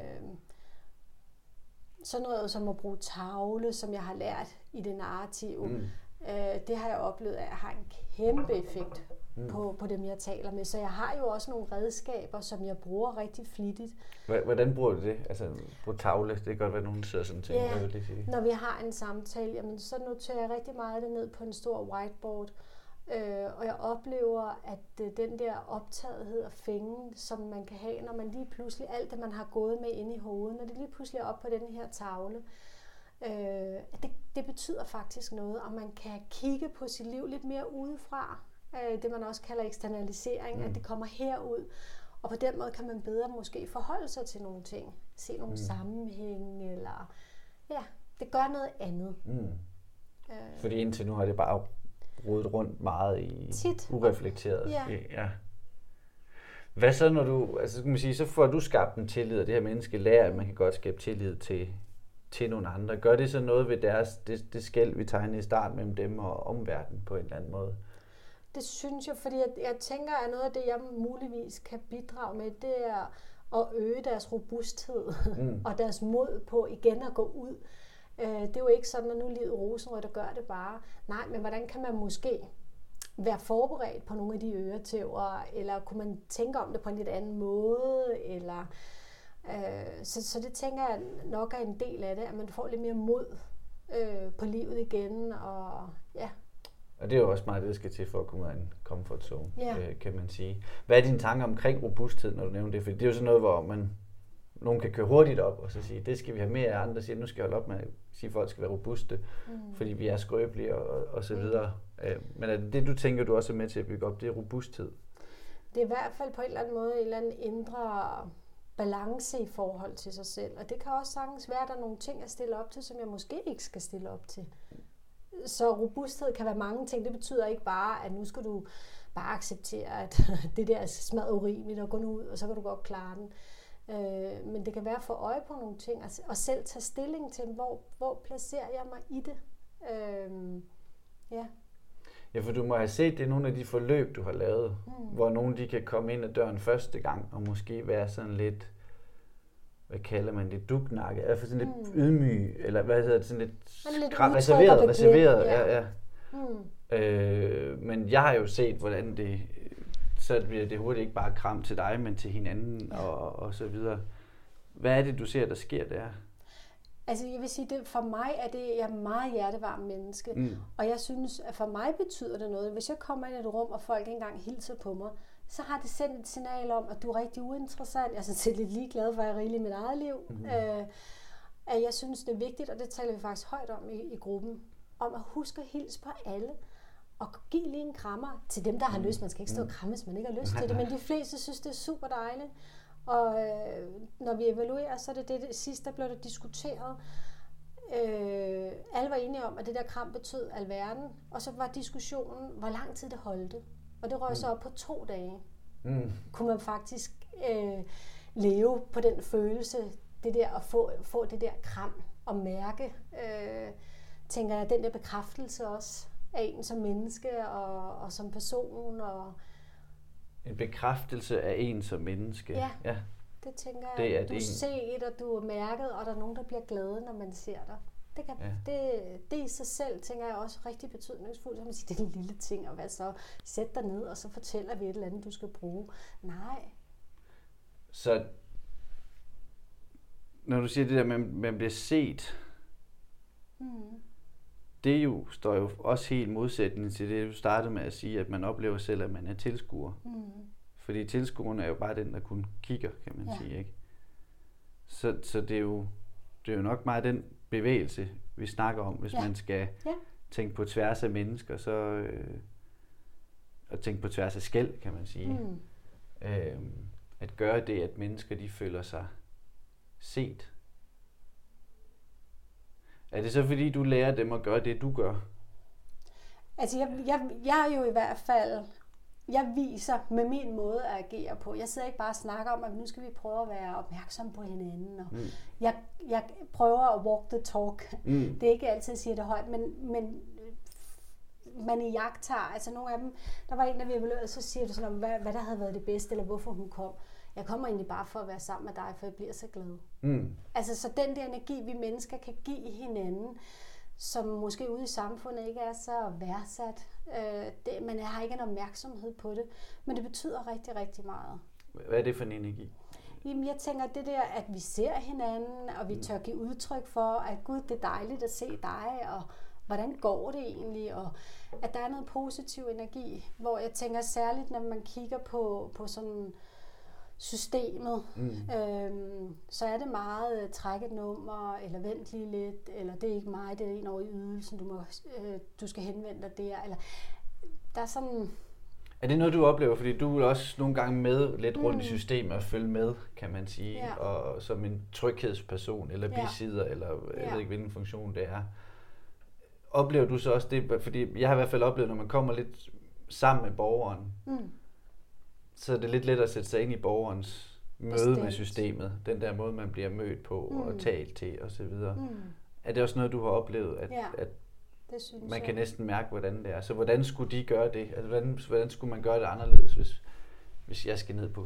sådan noget som at bruge tavle, som jeg har lært i det narrative, mm. øh, det har jeg oplevet, at jeg har en kæmpe effekt mm. på, på dem, jeg taler med. Så jeg har jo også nogle redskaber, som jeg bruger rigtig flittigt. Hvordan bruger du det? Altså på tavle, det kan godt være, nogen sidder sådan og tænker, Ja, hvad vil det sige? Når vi har en samtale, jamen, så noterer jeg rigtig meget af det ned på en stor whiteboard. Øh, og jeg oplever, at øh, den der optagethed og fængen, som man kan have, når man lige pludselig, alt det man har gået med inde i hovedet, når det lige pludselig er op på den her tavle, øh, det, det betyder faktisk noget, og man kan kigge på sit liv lidt mere udefra. Øh, det man også kalder eksternalisering, mm. at det kommer herud. Og på den måde kan man bedre måske forholde sig til nogle ting. Se nogle mm. sammenhænge, eller ja, det gør noget andet. Mm. Øh, Fordi indtil nu har det bare rodet rundt meget i tit. ureflekteret. Ja. ja. Hvad så, når du, altså skal man sige, så får du skabt en tillid, og det her menneske lærer, at man kan godt skabe tillid til, til nogle andre. Gør det så noget ved deres, det, det skel, vi tegnede i start mellem dem og omverdenen på en eller anden måde? Det synes jeg, fordi jeg, jeg tænker, at noget af det, jeg muligvis kan bidrage med, det er at øge deres robusthed mm. og deres mod på igen at gå ud. Det er jo ikke sådan, at nu er livet rosenrødt og gør det bare. Nej, men hvordan kan man måske være forberedt på nogle af de øretæver, eller kunne man tænke om det på en lidt anden måde, eller øh, så, så det tænker jeg nok er en del af det, at man får lidt mere mod øh, på livet igen, og ja. Og det er jo også meget det, der skal til for at komme ud af en comfort zone, ja. øh, kan man sige. Hvad er dine tanker omkring robusthed, når du nævner det? For det er jo sådan noget, hvor man nogen kan køre hurtigt op og så sige, det skal vi have mere af, andre siger, nu skal jeg holde op med at sige, at folk skal være robuste, mm. fordi vi er skrøbelige og, og så videre. Mm. Men er det det, du tænker, du også er med til at bygge op, det er robusthed? Det er i hvert fald på en eller anden måde en eller anden indre balance i forhold til sig selv. Og det kan også sagtens være, at der er nogle ting at stille op til, som jeg måske ikke skal stille op til. Så robusthed kan være mange ting. Det betyder ikke bare, at nu skal du bare acceptere, at det der smadrer urimeligt og gå nu ud, og så kan du godt klare den. Øh, men det kan være at få øje på nogle ting, og, og selv tage stilling til, hvor, hvor placerer jeg mig i det. Øh, ja. Ja, for du må have set, det er nogle af de forløb, du har lavet, mm. hvor nogen de kan komme ind ad døren første gang, og måske være sådan lidt, hvad kalder man det, duknakke, altså sådan lidt mm. ydmyg, eller hvad hedder det, sådan lidt, lidt kram, reserveret, reserveret, ja, ja. Mm. Øh, men jeg har jo set, hvordan det, så bliver det hurtigt ikke bare kram til dig, men til hinanden, ja. og, og så videre. Hvad er det, du ser, der sker der? Altså jeg vil sige, det, for mig er det, jeg er meget hjertevarm menneske, mm. og jeg synes, at for mig betyder det noget. Hvis jeg kommer ind i et rum, og folk ikke engang hilser på mig, så har det sendt et signal om, at du er rigtig uinteressant. Jeg er sådan set lidt ligeglad, for jeg er rigtig i mit eget liv. Mm. Øh, at jeg synes, det er vigtigt, og det taler vi faktisk højt om i, i gruppen, om at huske at hilse på alle, og give lige en krammer til dem, der har lyst. Man skal ikke stå og kramme, hvis man ikke har lyst til det, men de fleste synes, det er super dejligt. Og øh, når vi evaluerer, så er det det, det sidste, der blev der diskuteret. Øh, alle var enige om, at det der kram betød alverden, og så var diskussionen, hvor lang tid det holdte. Og det røg mm. så op på to dage. Mm. Kunne man faktisk øh, leve på den følelse, det der at få, få det der kram og mærke, øh, tænker jeg, den der bekræftelse også af en som menneske og, og som person. Og en bekræftelse af en som menneske. Ja, ja. Det tænker jeg. Det er du er set, og du er mærket, og der er nogen, der bliver glade, når man ser dig. Det, kan, ja. det, det i sig selv, tænker jeg, også rigtig betydningsfuldt. Så man siger, det er en lille ting, og hvad så? Sæt dig ned, og så fortæller vi et eller andet, du skal bruge. Nej. Så når du siger det der, man, man bliver set, mm. det jo, står jo også helt modsætning til det, du startede med at sige, at man oplever selv, at man er tilskuer. Mm. Fordi tilskueren er jo bare den, der kun kigger, kan man ja. sige, ikke? Så, så det, er jo, det er jo nok meget den bevægelse, vi snakker om, hvis ja. man skal ja. tænke på tværs af mennesker, så øh, og tænke på tværs af skel, kan man sige. Mm. Øh, at gøre det, at mennesker de føler sig set. Er det så fordi, du lærer dem at gøre det, du gør? Altså, jeg, jeg, jeg er jo i hvert fald, jeg viser med min måde at agere på. Jeg sidder ikke bare og snakker om, at nu skal vi prøve at være opmærksomme på hinanden. Og mm. jeg, jeg prøver at walk the talk. Mm. Det er ikke altid, at jeg siger det højt, men, men man i jagttager, altså nogle af dem, der var en, der vi evaluerede, så siger du sådan om, hvad, hvad der havde været det bedste, eller hvorfor hun kom. Jeg kommer egentlig bare for at være sammen med dig, for jeg bliver så glad. Mm. Altså, så den der energi, vi mennesker kan give hinanden, som måske ude i samfundet ikke er så værdsat. Øh, det, man har ikke en opmærksomhed på det, men det betyder rigtig, rigtig meget. Hvad er det for en energi? Jamen, jeg tænker, det der, at vi ser hinanden, og vi tør give udtryk for, at gud, det er dejligt at se dig, og hvordan går det egentlig, og at der er noget positiv energi, hvor jeg tænker særligt, når man kigger på, på sådan systemet, mm. øhm, så er det meget træk et nummer, eller vent lige lidt, eller det er ikke mig, det er en over i ydelsen, du, må, øh, du skal henvende dig der, eller der er sådan. Er det noget, du oplever, fordi du er også nogle gange med lidt rundt mm. i systemet og følge med, kan man sige, ja. og som en tryghedsperson, eller bisidder, ja. eller jeg ja. ved ikke, hvilken funktion det er. Oplever du så også det, fordi jeg har i hvert fald oplevet, når man kommer lidt sammen med borgeren, mm. så er det lidt lettere at sætte sig ind i borgerens møde Bestemt. med systemet. Den der måde, man bliver mødt på mm. og talt til osv. Mm. Er det også noget, du har oplevet, at, ja, at man jeg. kan næsten mærke, hvordan det er? Så hvordan skulle de gøre det? Altså, hvordan, hvordan skulle man gøre det anderledes, hvis, hvis jeg skal ned på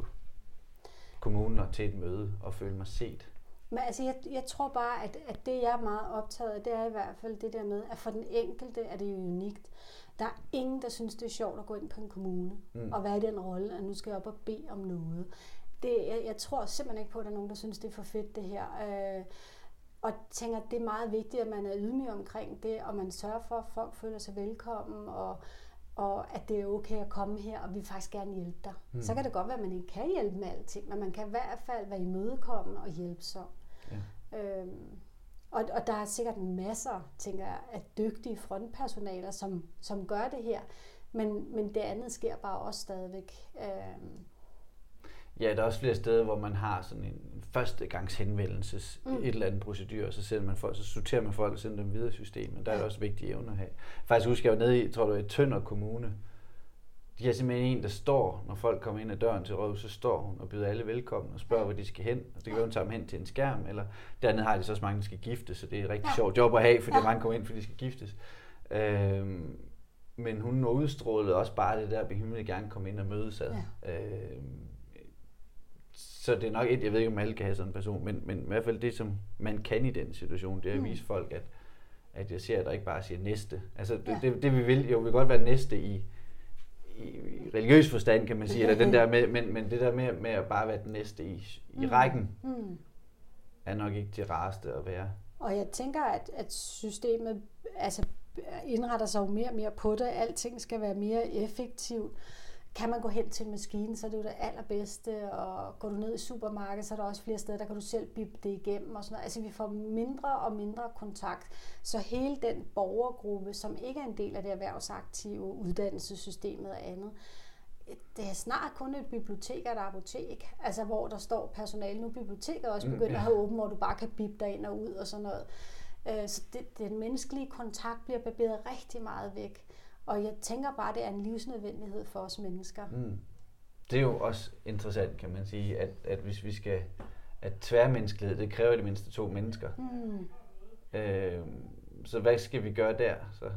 kommunen og til et møde og føle mig set? Men altså, jeg, jeg tror bare, at, at det, jeg er meget optaget af, det er i hvert fald det der med, at for den enkelte er det jo unikt. Der er ingen, der synes, det er sjovt at gå ind på en kommune mm. og være i den rolle, at nu skal jeg op og bede om noget. Det, jeg, jeg tror simpelthen ikke på, at der er nogen, der synes, det er for fedt, det her. Øh, og tænker, at det er meget vigtigt, at man er ydmyg omkring det, og man sørger for, at folk føler sig velkommen, og, og at det er okay at komme her, og vi vil faktisk gerne hjælpe dig. Mm. Så kan det godt være, at man ikke kan hjælpe med alting, men man kan i hvert fald være imødekommende og hjælpsom. Ja. Øhm, Og, og der er sikkert masser, tænker jeg, af dygtige frontpersonaler, som, som gør det her. Men, men det andet sker bare også stadigvæk. Øhm. Ja, der er også flere steder, hvor man har sådan en førstegangs henvendelse, mm. et eller andet procedur, og så, sender man folk, så sorterer man folk og sender dem videre i systemet. Der er ja. også vigtige evner at have. Faktisk husker jeg jo nede i, tror du, i Tønder Kommune, de har simpelthen en, der står, når folk kommer ind ad døren til Rådhuset, så står hun og byder alle velkommen og spørger, hvor de skal hen. Og det kan være, hun tager dem hen til en skærm, eller dernede har de så også mange, der skal giftes, så det er et rigtig ja. sjovt job at have, fordi ja. mange kommer ind, fordi de skal giftes. Øhm, men hun udstrålede også bare det der, at hun ville gerne komme ind og mødes ad. Ja. Øhm, så det er nok et, jeg ved ikke, om alle kan have sådan en person, men, men i hvert fald det, som man kan i den situation, det er at vise mm. folk, at, at jeg ser, at der ikke bare siger næste. Altså det, ja. det, det vi vil, jo vi vil godt være næste i, i religiøs forstand, kan man sige, eller den der med, men, men det der med, med at bare være den næste i, i mm. rækken, mm. er nok ikke det rareste at være. Og jeg tænker, at, at systemet altså, indretter sig jo mere og mere på det. Alting skal være mere effektivt. Kan man gå hen til en maskine, så er det jo det allerbedste, og går du ned i supermarkedet, så er der også flere steder, der kan du selv bippe det igennem og sådan noget. Altså vi får mindre og mindre kontakt, så hele den borgergruppe, som ikke er en del af det erhvervsaktive uddannelsessystemet og andet, det er snart kun et bibliotek og et apotek, altså hvor der står personale. Nu er biblioteket også begyndt mm, ja. at have åben, hvor du bare kan bippe dig ind og ud og sådan noget. Så det, den menneskelige kontakt bliver barberet rigtig meget væk. Og jeg tænker bare, det er en livsnødvendighed for os mennesker. Mm. Det er jo også interessant, kan man sige, at, at hvis vi skal, at tværmenneskelighed, det kræver det mindste to mennesker. Mm. Øh, så hvad skal vi gøre der? Så?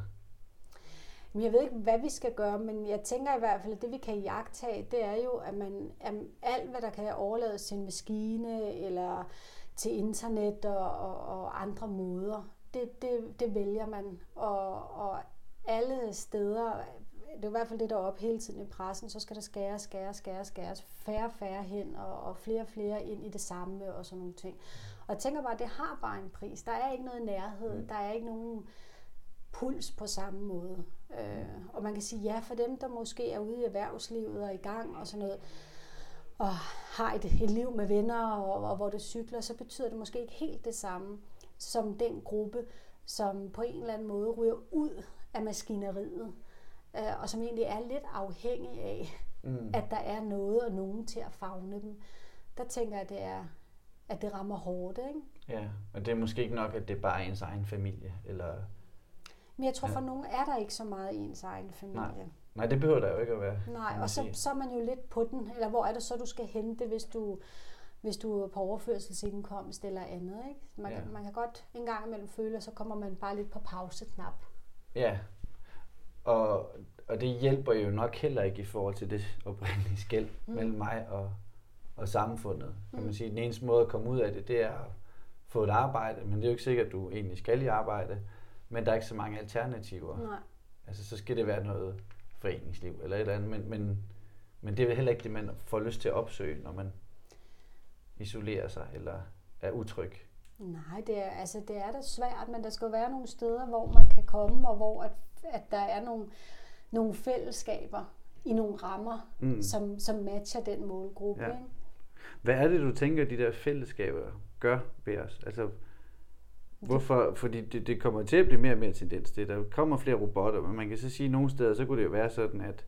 Jeg ved ikke, hvad vi skal gøre, men jeg tænker i hvert fald, at det vi kan iagttage, det er jo, at man at alt, hvad der kan overlades til en maskine eller til internet og, og, og andre måder, det, det, det vælger man. Og, og alle steder, det er i hvert fald det, der er op hele tiden i pressen, så skal der skæres, skæres, skæres, skæres, færre, færre hen, og, og flere, flere ind i det samme, og sådan nogle ting. Og jeg tænker bare, det har bare en pris. Der er ikke noget nærhed, mm. der er ikke nogen puls på samme måde. Øh, og man kan sige, ja, for dem, der måske er ude i erhvervslivet og i gang, og sådan noget, og har et, et liv med venner, og, og hvor det cykler, så betyder det måske ikke helt det samme, som den gruppe, som på en eller anden måde ryger ud af maskineriet, øh, og som egentlig er lidt afhængig af, mm. at der er noget og nogen til at favne dem. Der tænker jeg, at det, er, at det rammer hårdt, ikke? Ja, og det er måske ikke nok, at det er bare ens egen familie, eller... Men jeg tror, for ja. nogen er der ikke så meget ens egen familie. Nej, Nej det behøver der jo ikke at være. Nej, og så, så er man jo lidt på den, eller hvor er det så, du skal hente, hvis du... hvis du er på overførselsindkomst eller andet, ikke? Man, ja. kan, man kan godt en gang imellem føle, og så kommer man bare lidt på pauseknap. Ja, og, og det hjælper jo nok heller ikke i forhold til det oprindelige skel mm. mellem mig og, og samfundet. Kan mm. man sige, den eneste måde at komme ud af det, det er at få et arbejde, men det er jo ikke sikkert, at du egentlig skal i arbejde, men der er ikke så mange alternativer. Nej. Altså, så skal det være noget foreningsliv eller et eller andet, men, men, men det er vel heller ikke det, man får lyst til at opsøge, når man isolerer sig eller er utryg. Nej, det er, altså, det er da svært, men der skal være nogle steder, hvor man kan komme, og hvor at, at der er nogle, nogle fællesskaber i nogle rammer, mm. som, som matcher den målgruppe. Ja. Ikke? Hvad er det, du tænker, de der fællesskaber gør ved os? Altså, hvorfor? Fordi det, det kommer til at blive mere og mere tendens til. Der kommer flere robotter, men man kan så sige, at nogle steder, så kunne det jo være sådan, at,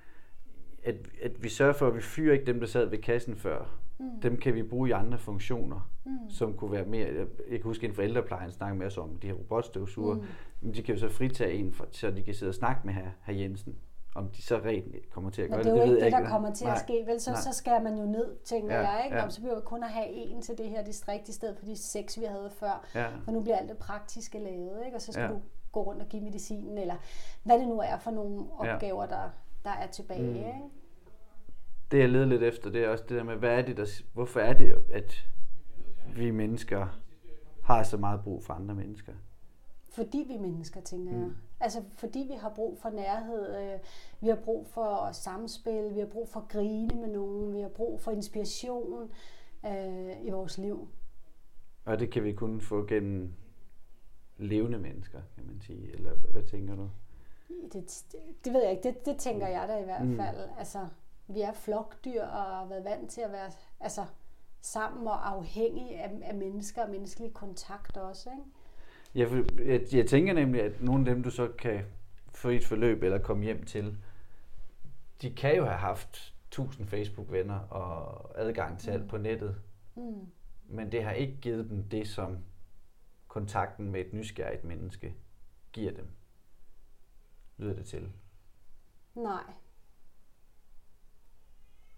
at, at vi sørger for, at vi fyrer ikke dem, der sad ved kassen før. Mm. Dem kan vi bruge i andre funktioner, mm. som kunne være mere... Jeg kan huske, inden for ældreplejen snakke med os om de her robotstøvsuger. Mm. Men de kan jo så fritage en, for, så de kan sidde og snakke med herr, herr Jensen. Om de så rent kommer til at gøre det, det, det ved jeg ikke. Det er jo ikke det, der kommer til nej. at ske. Vel, så, så skærer man jo ned, tænker ja, jeg. Ikke? Ja. Nå, så bliver vi kun at have en til det her distrikt, i stedet for de seks, vi havde før. Ja. For nu bliver alt det praktiske lavet, ikke? Og så skal ja. du gå rundt og give medicinen, eller hvad det nu er for nogle opgaver, ja. der, der er tilbage. Mm. Ikke? Det jeg leder lidt efter, det er også det der med, hvad er det, der, hvorfor er det, at vi mennesker har så meget brug for andre mennesker? Fordi vi mennesker, tænker mm. jeg. Altså fordi vi har brug for nærhed, øh, vi har brug for samspil, vi har brug for at grine med nogen, vi har brug for inspiration øh, i vores liv. Og det kan vi kun få gennem levende mennesker, kan man sige. Eller hvad tænker du? Det, det, det ved jeg ikke, det, det tænker jeg da i hvert mm. fald. Altså, vi er flokdyr og har været vant til at være altså, sammen og afhængige af, af mennesker og menneskelig kontakt også, ikke? Jeg, jeg, jeg tænker nemlig, at nogle af dem, du så kan få i et forløb eller komme hjem til, de kan jo have haft tusind Facebook-venner og adgang til mm. alt på nettet. Mm. Men det har ikke givet dem det, som kontakten med et nysgerrigt menneske giver dem. Lyder det til? Nej.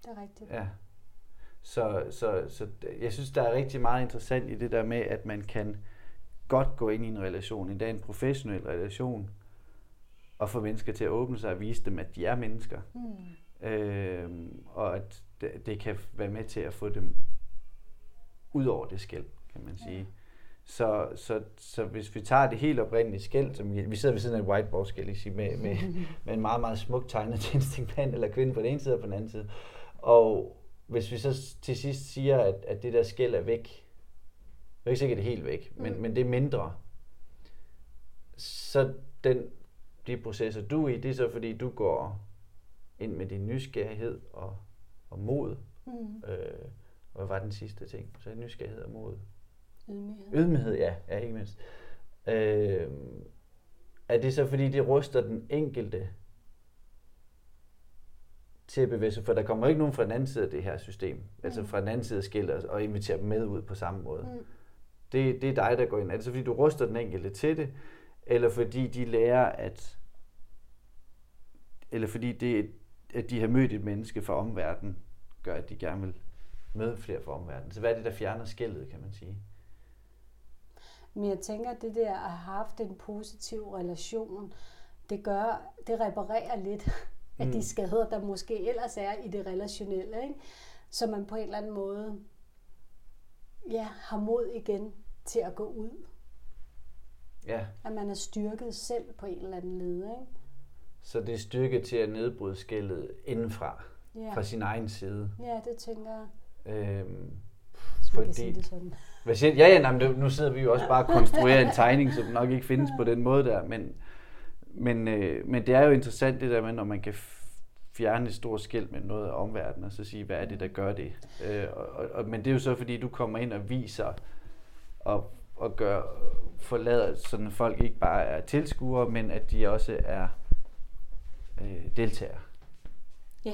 det er rigtigt. Ja. Så, så, så jeg synes, der er rigtig meget interessant i det der med, at man kan godt gå ind i en relation, endda en professionel relation, og få mennesker til at åbne sig og vise dem, at de er mennesker. Mm. Øhm, og at det, det kan være med til at få dem ud over det skel, kan man sige. Ja. Så, så, så hvis vi tager det helt oprindelige skel, som vi, vi sidder ved siden af et whiteboard, skal jeg sige, med, med, med en meget, meget smuk tegnet tændstikmand eller kvinde på den ene side og på den anden side. Og hvis vi så til sidst siger, at, at det der skel er væk, det er ikke sikkert, det er helt væk, men, mm. men det er mindre, så den, de processer du er i, det er så fordi, du går ind med din nysgerrighed og, og mod. Mm. Øh, og hvad var den sidste ting? Så nysgerrighed og mod. Ydmyghed. Ydmyghed, ja, ja ikke mindst. Øh, er det så fordi, det ryster den enkelte til at bevæge sig? For der kommer ikke nogen fra den anden side af det her system, mm. altså fra den anden side af skillet, og inviterer dem med ud på samme måde. Mm. Det, det er dig, der går ind. Er det så fordi, du ryster den enkelte til det, eller fordi de lærer, at eller fordi det, at de har mødt et menneske fra omverdenen, gør, at de gerne vil møde flere fra omverdenen. Så hvad er det, der fjerner skellet, kan man sige? Men jeg tænker, at det der at have haft en positiv relation, det gør, det reparerer lidt af mm. de skader, der måske ellers er i det relationelle, ikke? Så man på en eller anden måde ja, har mod igen til at gå ud. Ja. At man er styrket selv på en eller anden led, ikke? Så det er styrke til at nedbryde skellet indenfra, ja. Fra sin egen side. Ja, det tænker jeg. Øhm, fordi, kan sige det sådan. Hvad siger, ja, ja, nej, men nu sidder vi jo også bare og konstruerer en tegning, som nok ikke findes på den måde der, men, men, øh, men det er jo interessant det der med, når man kan fjerne et stort skel med noget af omverdenen, og så sige, hvad er det, der gør det? Øh, og, og, men det er jo så, fordi du kommer ind og viser, og, og gør, forlader sådan, at folk ikke bare er tilskuere, men at de også er øh, deltagere. Ja.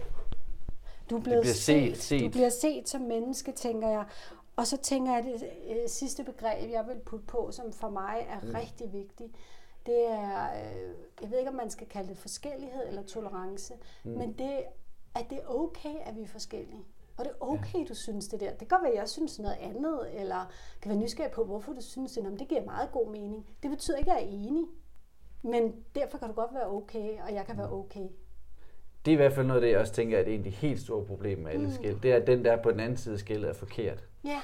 Du er blevet set, set. set. Du bliver set som menneske, tænker jeg. Og så tænker jeg, at det øh, sidste begreb, jeg vil putte på, som for mig er mm. rigtig vigtigt, det er, øh, jeg ved ikke, om man skal kalde det forskellighed eller tolerance, mm. men det, at det er okay, at vi er forskellige. Og det er okay, ja. Du synes det der. Det kan godt være, at jeg synes noget andet, eller kan være nysgerrig på, hvorfor du synes det. Jamen, det giver meget god mening. Det betyder ikke, at jeg er enig. Men derfor kan du godt være okay, og jeg kan være okay. Det er i hvert fald noget af det, jeg også tænker, at det er en af de helt store problemer med alle mm. skel. Det er, at den der på den anden side af skellet er forkert. Ja.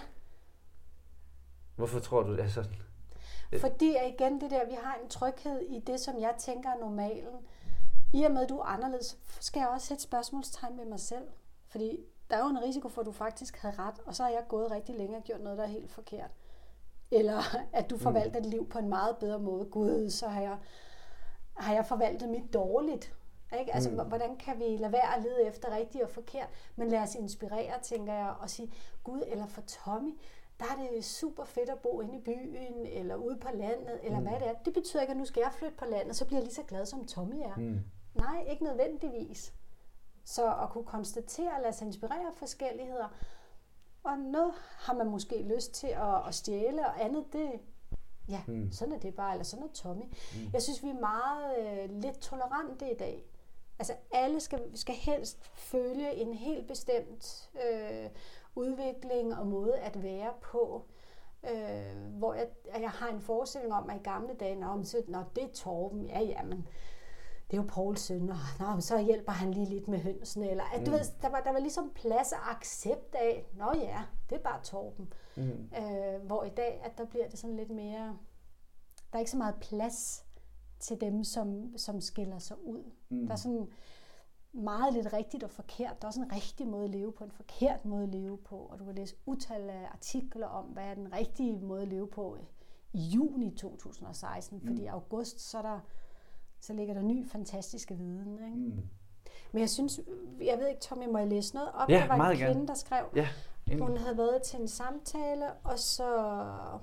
Hvorfor tror du, det er sådan? Fordi igen det der, vi har en tryghed i det, som jeg tænker er normalen. I og med, at du er anderledes, skal jeg også sætte spørgsmålstegn ved mig selv. Fordi der er jo en risiko for, at du faktisk havde ret, og så har jeg gået rigtig længe og gjort noget, der er helt forkert. Eller at du forvalter dit liv på en meget bedre måde. Gud, så har jeg, har jeg forvaltet mit dårligt. Ikke? Altså, mm. hvordan kan vi lade være at lede efter rigtigt og forkert, men lad os inspirere, tænker jeg, og sige, Gud, eller for Tommy, der er det super fedt at bo inde i byen, eller ude på landet, eller mm. hvad det er. Det betyder ikke, at nu skal jeg flytte på landet, så bliver jeg lige så glad, som Tommy er. Mm. Nej, ikke nødvendigvis. Så at kunne konstatere, lade sig inspirere forskelligheder, og noget har man måske lyst til at, at stjæle, og andet, det, ja, mm. sådan er det bare, eller sådan er Tommy. Mm. Jeg synes, vi er meget øh, lidt tolerante i dag. Altså alle skal, skal helst følge en helt bestemt øh, udvikling og måde at være på. Øh, hvor jeg, jeg har en forestilling om, at i gamle dage, nå, så, nå det er Torben, ja ja, men det er jo Pauls søn, og nå, så hjælper han lige lidt med hønsene. Eller, at, mm. du ved, der, var, der var ligesom plads og accept af, nå ja, det er bare Torben. Mm. Øh, hvor i dag, at der bliver det sådan lidt mere, der er ikke så meget plads til dem, som, som skiller sig ud. Mm. Der er sådan meget lidt rigtigt og forkert. Der er også en rigtig måde at leve på, en forkert måde at leve på. Og du kan læse utal af artikler om, hvad er den rigtige måde at leve på i juni to tusind og seksten. Mm. Fordi i august, så, der, så ligger der ny fantastiske viden. Ikke? Mm. Men jeg synes, jeg ved ikke, Tommy, må jeg læse noget op? Ja, der var en kvinde, gerne. Der skrev, ja, hun havde været til en samtale, og så,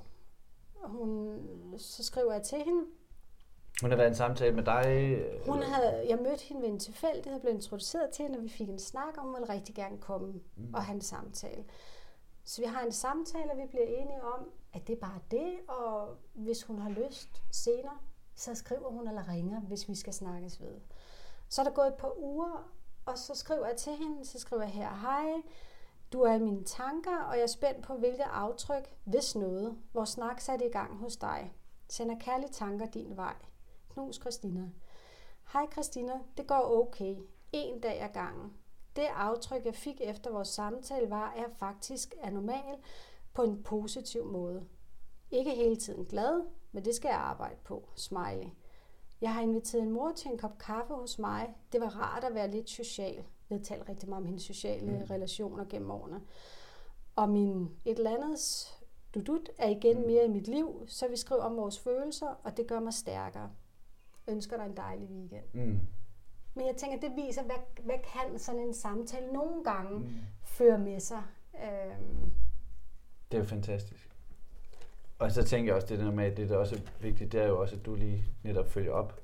hun, så skriver jeg til hende, hun har været en samtale med dig? Hun havde, jeg mødte hende ved en tilfældighed, blev introduceret til hende, og vi fik en snak, og hun ville rigtig gerne komme mm. og have en samtale. Så vi har en samtale, og vi bliver enige om, at det er bare det, og hvis hun har lyst senere, så skriver hun eller ringer, hvis vi skal snakkes ved. Så er der gået et par uger, og så skriver jeg til hende, så skriver jeg her, hej, du er i mine tanker, og jeg er spændt på, hvilket aftryk, hvis noget, vores snak satte i gang hos dig. Sender kærlige tanker din vej. Knus Christina. Hej Christina, det går okay. En dag ad gangen. Det aftryk, jeg fik efter vores samtale, var, at jeg faktisk er normal på en positiv måde. Ikke hele tiden glad, men det skal jeg arbejde på. Smiley. Jeg har inviteret en mor til en kop kaffe hos mig. Det var rart at være lidt social. Jeg har talt rigtig meget om hendes sociale mm. relationer gennem årene. Og min et eller andet dudut er igen mere i mit liv, så vi skriver om vores følelser, og det gør mig stærkere. Jeg ønsker dig en dejlig weekend. Mm. Men jeg tænker, det viser, hvad, hvad kan sådan en samtale nogle gange mm. føre med sig. Øhm. Det er jo fantastisk. Og så tænker jeg også, det der med, det der også er vigtigt, det er jo også, at du lige netop følger op.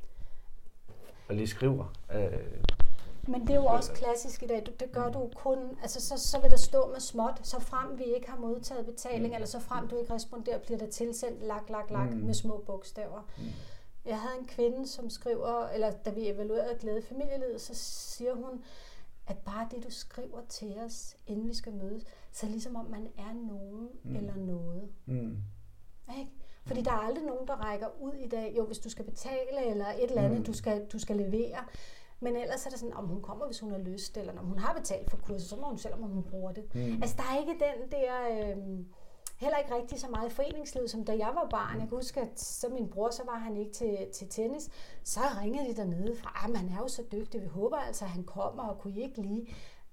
Og lige skriver. Øh, Men det er jo også klassisk i dag. Det gør du kun, altså så, så vil der stå med småt, så frem vi ikke har modtaget betaling, mm. eller så frem du ikke responderer, bliver der tilsendt lak, lak, lak mm. med små bogstaver. Mm. Jeg havde en kvinde, som skriver, eller da vi evaluerede glæde i familielivet, så siger hun, at bare det, du skriver til os, inden vi skal mødes, så ligesom om man er nogen mm. eller noget. Mm. Ikke? Fordi der er aldrig nogen, der rækker ud i dag. Jo, hvis du skal betale, eller et eller andet, mm. du, skal, du skal levere. Men ellers er det sådan, om hun kommer, hvis hun har lyst, eller om hun har betalt for kurset, så må hun selv, om hun bruger det. Mm. Altså, der er ikke den der... Øh, heller ikke rigtig så meget i foreningslivet, som da jeg var barn. Jeg kan huske, at så min bror, så var han ikke til, til tennis. Så ringede de dernede fra, ah, han er jo så dygtig, vi håber altså, at han kommer, og kunne I ikke lige...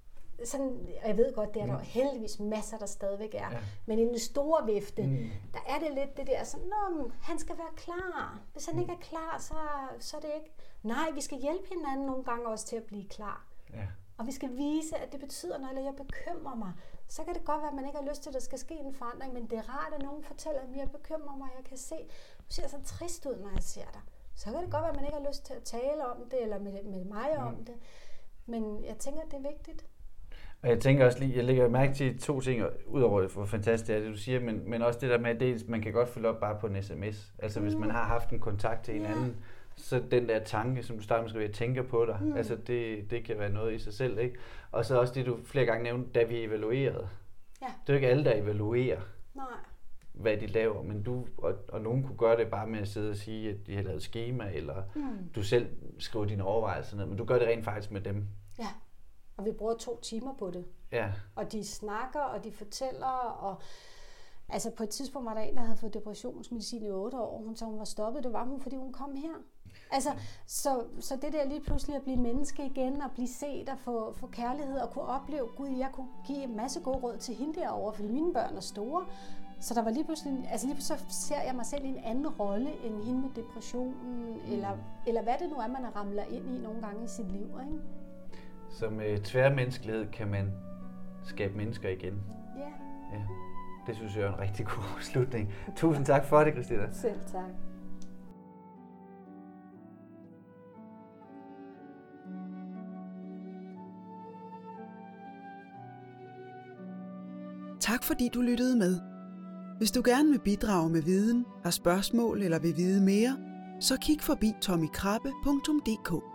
Sådan, jeg ved godt, det er der mm. heldigvis masser, der stadigvæk er. Ja. Men i den store vifte, mm. der er det lidt det der sådan, nå, han skal være klar. Hvis han mm. ikke er klar, så, så er det ikke... Nej, vi skal hjælpe hinanden nogle gange også til at blive klar. Ja. Og vi skal vise, at det betyder noget, eller jeg bekymrer mig. Så kan det godt være, at man ikke har lyst til, at der skal ske en forandring, men det er rart, at nogen fortæller, at jeg bekymrer mig, jeg kan se, du ser så trist ud, når jeg ser dig. Så kan det godt være, at man ikke har lyst til at tale om det, eller med, med mig mm. om det. Men jeg tænker, at det er vigtigt. Og jeg tænker også lige, jeg lægger mærke til to ting, udover hvor fantastisk er det, du siger, men, men også det der med, at det, man kan godt følge op bare på en sms. Altså mm. hvis man har haft en kontakt til en ja. anden, så den der tanke, som du starter med, skal være, tænker på dig, mm. altså det, det kan være noget i sig selv, ikke? Og så også det, du flere gange nævnte, da vi evaluerede. Ja. Det er jo ikke alle, der evaluerer, Nej. hvad de laver, men du, og, og nogen kunne gøre det bare med at sidde og sige, at de har lavet skema, eller mm. du selv skriver dine overvejelser ned, men du gør det rent faktisk med dem. Ja, og vi bruger to timer på det. Ja. Og de snakker, og de fortæller, og altså på et tidspunkt var der en, der havde fået depressionsmedicin i otte år, hun sagde, hun var stoppet, det var hun, fordi hun kom her. Altså, så, så det der lige pludselig at blive menneske igen, og blive set og få, få kærlighed, og kunne opleve, gud, jeg kunne give en masse gode råd til hende derovre, fordi mine børn er store. Så der var lige pludselig, altså lige pludselig ser jeg mig selv i en anden rolle, end hende med depressionen, eller, eller hvad det nu er, man ramler ind i nogle gange i sit liv, ikke? Så med tværmenneskelighed kan man skabe mennesker igen. Ja. Ja. Det synes jeg er en rigtig god afslutning. Tusind tak for det, Christina. Selv tak. Tak fordi du lyttede med. Hvis du gerne vil bidrage med viden, har spørgsmål eller vil vide mere, så kig forbi tommy krabbe punktum d k.